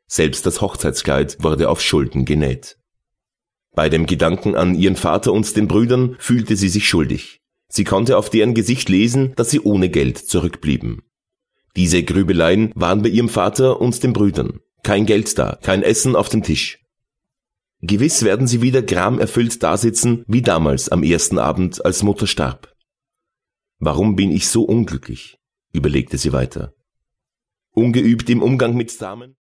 Selbst das Hochzeitskleid wurde auf Schulden genäht. Bei dem Gedanken an ihren Vater und den Brüdern fühlte sie sich schuldig. Sie konnte auf deren Gesicht lesen, dass sie ohne Geld zurückblieben. Diese Grübeleien waren bei ihrem Vater und den Brüdern. Kein Geld da, kein Essen auf dem Tisch. Gewiss werden sie wieder gramerfüllt dasitzen, wie damals am ersten Abend, als Mutter starb. Warum bin ich so unglücklich? Überlegte sie weiter. Ungeübt im Umgang mit Damen?